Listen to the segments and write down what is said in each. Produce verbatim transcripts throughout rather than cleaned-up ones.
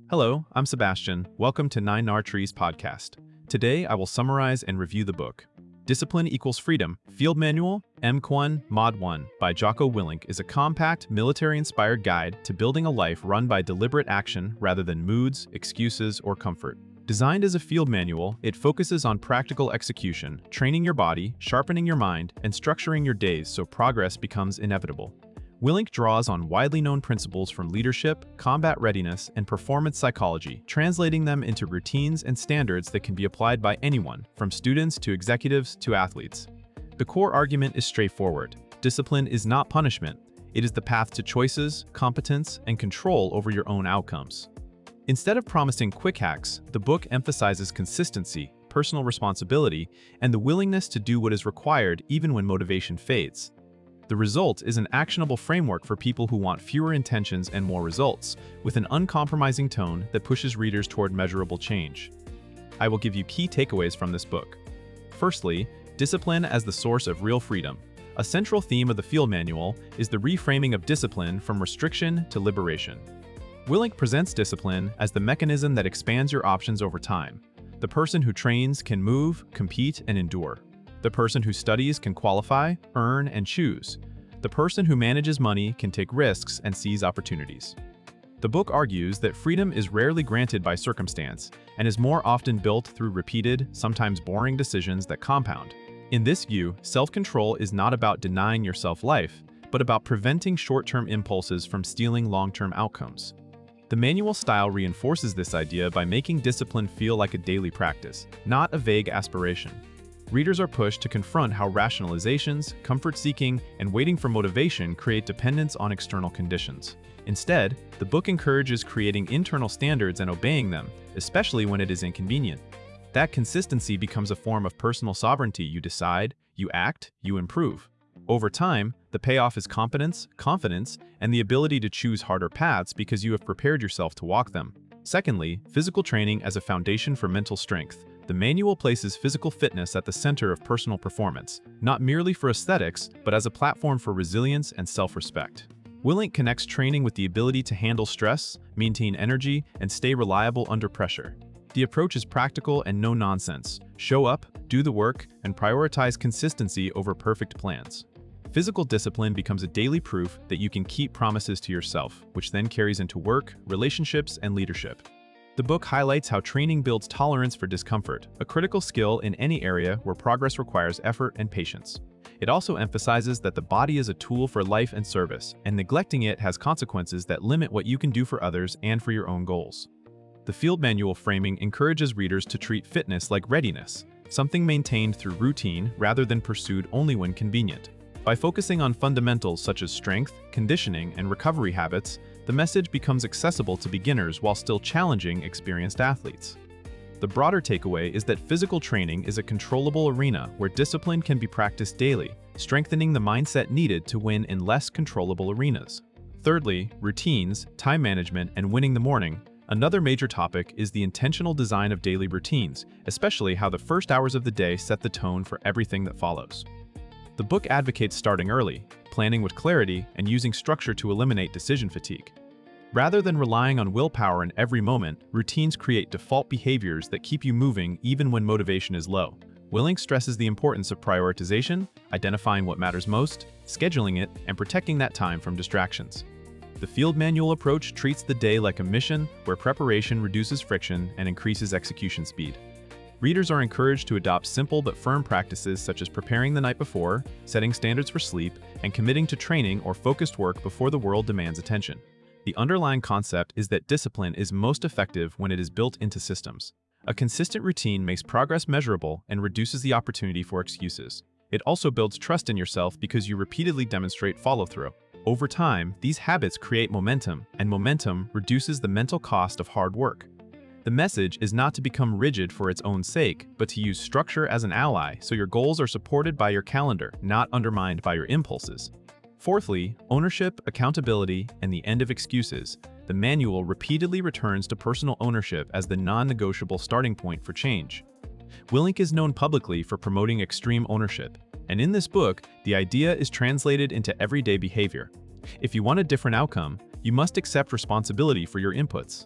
Hello, I'm Sebastian. Welcome to Nine Nar Trees podcast. Today, I will summarize and review the book. Discipline Equals Freedom, Field Manual, M Q one, Mod one by Jocko Willink is a compact, military-inspired guide to building a life run by deliberate action rather than moods, excuses, or comfort. Designed as a field manual, it focuses on practical execution, training your body, sharpening your mind, and structuring your days so progress becomes inevitable. Willink draws on widely known principles from leadership, combat readiness, and performance psychology, translating them into routines and standards that can be applied by anyone, from students to executives to athletes. The core argument is straightforward. Discipline is not punishment. It is the path to choices, competence, and control over your own outcomes. Instead of promising quick hacks, the book emphasizes consistency, personal responsibility, and the willingness to do what is required even when motivation fades. The result is an actionable framework for people who want fewer intentions and more results, with an uncompromising tone that pushes readers toward measurable change. I will give you key takeaways from this book. Firstly, discipline as the source of real freedom. A central theme of the field manual is the reframing of discipline from restriction to liberation. Willink presents discipline as the mechanism that expands your options over time. The person who trains can move, compete, and endure. The person who studies can qualify, earn, and choose. The person who manages money can take risks and seize opportunities. The book argues that freedom is rarely granted by circumstance and is more often built through repeated, sometimes boring decisions that compound. In this view, self-control is not about denying yourself life, but about preventing short-term impulses from stealing long-term outcomes. The manual style reinforces this idea by making discipline feel like a daily practice, not a vague aspiration. Readers are pushed to confront how rationalizations, comfort-seeking, and waiting for motivation create dependence on external conditions. Instead, the book encourages creating internal standards and obeying them, especially when it is inconvenient. That consistency becomes a form of personal sovereignty. You decide, you act, you improve. Over time, the payoff is competence, confidence, and the ability to choose harder paths because you have prepared yourself to walk them. Secondly, physical training as a foundation for mental strength. The manual places physical fitness at the center of personal performance, not merely for aesthetics, but as a platform for resilience and self-respect. Willink connects training with the ability to handle stress, maintain energy, and stay reliable under pressure. The approach is practical and no-nonsense. Show up, do the work, and prioritize consistency over perfect plans. Physical discipline becomes a daily proof that you can keep promises to yourself, which then carries into work, relationships, and leadership. The book highlights how training builds tolerance for discomfort, a critical skill in any area where progress requires effort and patience. It also emphasizes that the body is a tool for life and service, and neglecting it has consequences that limit what you can do for others and for your own goals. The field manual framing encourages readers to treat fitness like readiness, something maintained through routine rather than pursued only when convenient. By focusing on fundamentals such as strength, conditioning, and recovery habits, the message becomes accessible to beginners while still challenging experienced athletes. The broader takeaway is that physical training is a controllable arena where discipline can be practiced daily, strengthening the mindset needed to win in less controllable arenas. Thirdly, routines, time management, and winning the morning. Another major topic is the intentional design of daily routines, especially how the first hours of the day set the tone for everything that follows. The book advocates starting early, planning with clarity, and using structure to eliminate decision fatigue. Rather than relying on willpower in every moment, routines create default behaviors that keep you moving even when motivation is low. Willink stresses the importance of prioritization, identifying what matters most, scheduling it, and protecting that time from distractions. The field manual approach treats the day like a mission where preparation reduces friction and increases execution speed. Readers are encouraged to adopt simple but firm practices such as preparing the night before, setting standards for sleep, and committing to training or focused work before the world demands attention. The underlying concept is that discipline is most effective when it is built into systems. A consistent routine makes progress measurable and reduces the opportunity for excuses. It also builds trust in yourself because you repeatedly demonstrate follow-through. Over time, these habits create momentum, and momentum reduces the mental cost of hard work. The message is not to become rigid for its own sake, but to use structure as an ally so your goals are supported by your calendar, not undermined by your impulses. Fourthly, ownership, accountability, and the end of excuses. The manual repeatedly returns to personal ownership as the non-negotiable starting point for change. Willink is known publicly for promoting extreme ownership, and in this book, the idea is translated into everyday behavior. If you want a different outcome, you must accept responsibility for your inputs.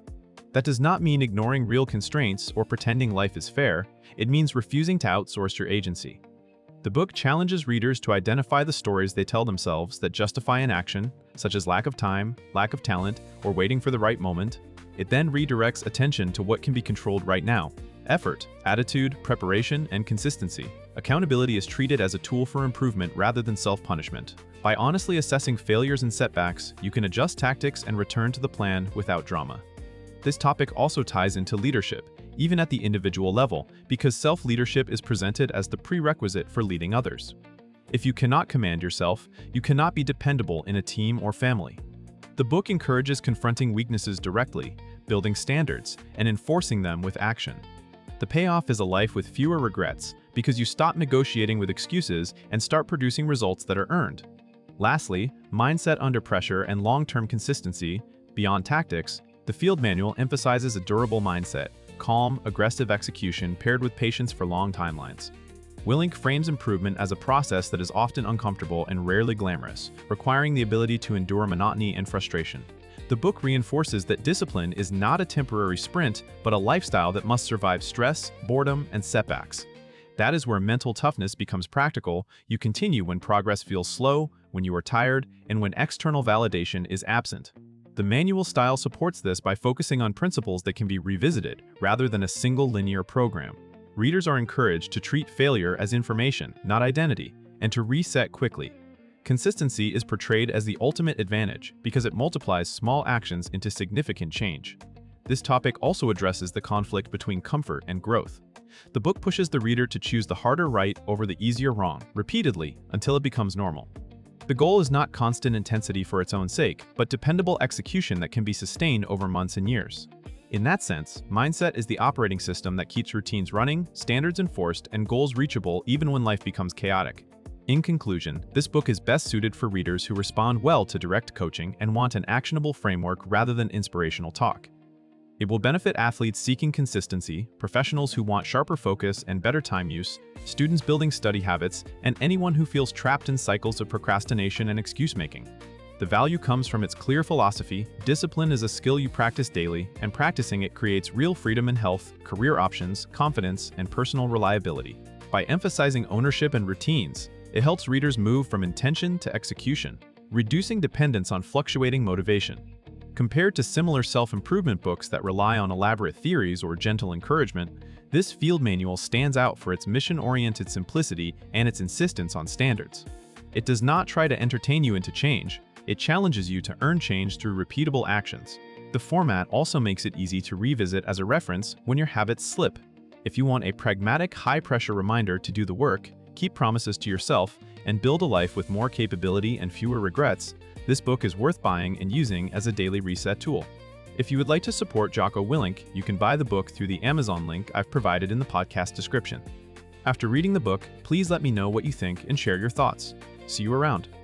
That does not mean ignoring real constraints or pretending life is fair. It means refusing to outsource your agency. The book challenges readers to identify the stories they tell themselves that justify inaction, such as lack of time, lack of talent, or waiting for the right moment. It then redirects attention to what can be controlled right now: effort, attitude, preparation, and consistency. Accountability is treated as a tool for improvement rather than self-punishment. By honestly assessing failures and setbacks, you can adjust tactics and return to the plan without drama. This topic also ties into leadership, even at the individual level, because self-leadership is presented as the prerequisite for leading others. If you cannot command yourself, you cannot be dependable in a team or family. The book encourages confronting weaknesses directly, building standards, and enforcing them with action. The payoff is a life with fewer regrets, because you stop negotiating with excuses and start producing results that are earned. Lastly, mindset under pressure and long-term consistency. Beyond tactics, the Field Manual emphasizes a durable mindset, calm, aggressive execution paired with patience for long timelines. Willink frames improvement as a process that is often uncomfortable and rarely glamorous, requiring the ability to endure monotony and frustration. The book reinforces that discipline is not a temporary sprint, but a lifestyle that must survive stress, boredom, and setbacks. That is where mental toughness becomes practical. You continue when progress feels slow, when you are tired, and when external validation is absent. The manual style supports this by focusing on principles that can be revisited, rather than a single linear program. Readers are encouraged to treat failure as information, not identity, and to reset quickly. Consistency is portrayed as the ultimate advantage because it multiplies small actions into significant change. This topic also addresses the conflict between comfort and growth. The book pushes the reader to choose the harder right over the easier wrong, repeatedly, until it becomes normal. The goal is not constant intensity for its own sake, but dependable execution that can be sustained over months and years. In that sense, mindset is the operating system that keeps routines running, standards enforced, and goals reachable even when life becomes chaotic. In conclusion, this book is best suited for readers who respond well to direct coaching and want an actionable framework rather than inspirational talk. It will benefit athletes seeking consistency, professionals who want sharper focus and better time use, students building study habits, and anyone who feels trapped in cycles of procrastination and excuse-making. The value comes from its clear philosophy: discipline is a skill you practice daily, and practicing it creates real freedom in health, career options, confidence, and personal reliability. By emphasizing ownership and routines, it helps readers move from intention to execution, reducing dependence on fluctuating motivation. Compared to similar self-improvement books that rely on elaborate theories or gentle encouragement, this Field Manual stands out for its mission-oriented simplicity and its insistence on standards. It does not try to entertain you into change. It challenges you to earn change through repeatable actions. The format also makes it easy to revisit as a reference when your habits slip. If you want a pragmatic, high-pressure reminder to do the work, keep promises to yourself, and build a life with more capability and fewer regrets, this book is worth buying and using as a daily reset tool. If you would like to support Jocko Willink, you can buy the book through the Amazon link I've provided in the podcast description. After reading the book, please let me know what you think and share your thoughts. See you around.